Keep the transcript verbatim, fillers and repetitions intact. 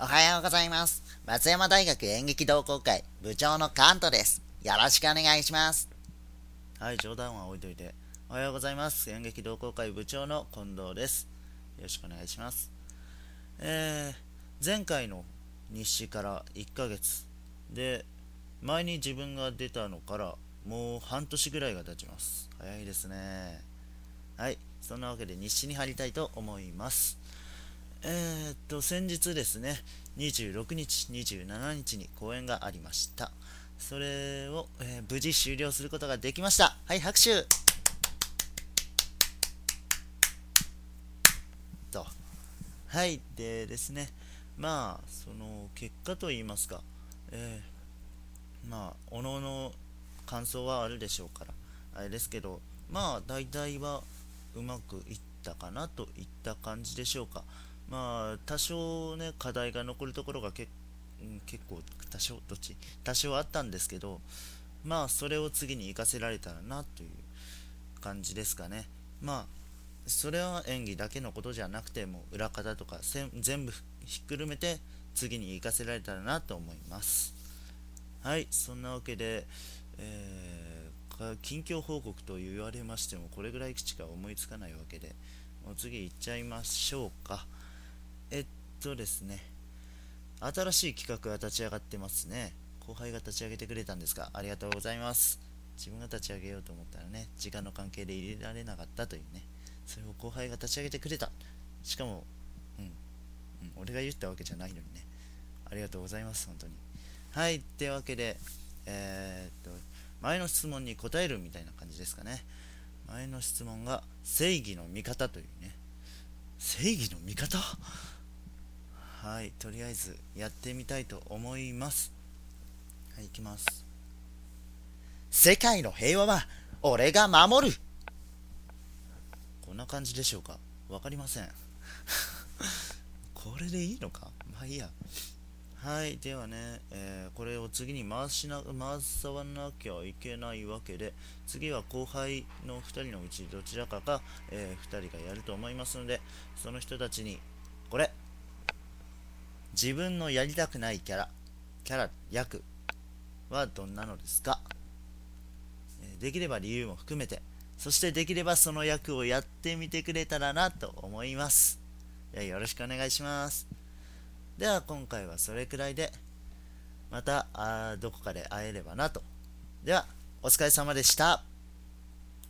おはようございます。松山大学演劇同好会部長のカントです。よろしくお願いします。 はい、冗談は置いといて。おはようございます。演劇同好会部長の近藤です。よろしくお願いします。えー、前回の日誌からいっかげつで、前に自分が出たのからもう半年ぐらいが経ちます。早いですね。はい、そんなわけで日誌に入りたいと思います。えーっと、先日ですね、にじゅうろくにち、にじゅうしちにちに公演がありました。それを、えー無事終了することができました。はい、拍手と。はい、でですね、まあ、その結果といいますか、えーまあ、おのおの感想はあるでしょうから、あれですけど、まあ、大体はうまくいったかなといった感じでしょうか。まあ、多少ね、課題が残るところがけ、うん、結構、多少、どっち多少あったんですけど、まあ、それを次に活かせられたらなという感じですかね。まあ、それは演技だけのことじゃなくても裏方とか全部ひっくるめて次に活かせられたらなと思います。はい、そんなわけで、えー近況報告と言われましてもこれぐらいしか思いつかないわけで、もう次行っちゃいましょうか。えっとですね新しい企画が立ち上がってますね。後輩が立ち上げてくれたんですが、ありがとうございます。自分が立ち上げようと思ったらね、時間の関係で入れられなかったというね、それを後輩が立ち上げてくれた。しかも、うん、うん、俺が言ったわけじゃないのにね。ありがとうございます、本当に。はい、ってわけで、えー、っと、前の質問に答えるみたいな感じですかね。前の質問が、正義の味方というね。正義の味方はい、とりあえずやってみたいと思います。はい、いきます。 世界の平和は俺が守る。 こんな感じでしょうか。わかりません。これでいいのか、まあいいや。はい、ではね、えーこれを次に回しな回さなきゃいけないわけで、次は後輩のふたりのうちどちらかが、えーふたりがやると思いますので、その人たちに、これ、自分のやりたくないキャラ、キャラ、役はどんなのですか？えーできれば理由も含めて、そしてできればその役をやってみてくれたらなと思います。よろしくお願いします。では今回はそれくらいで、またあどこかで会えればなと。ではお疲れ様でした。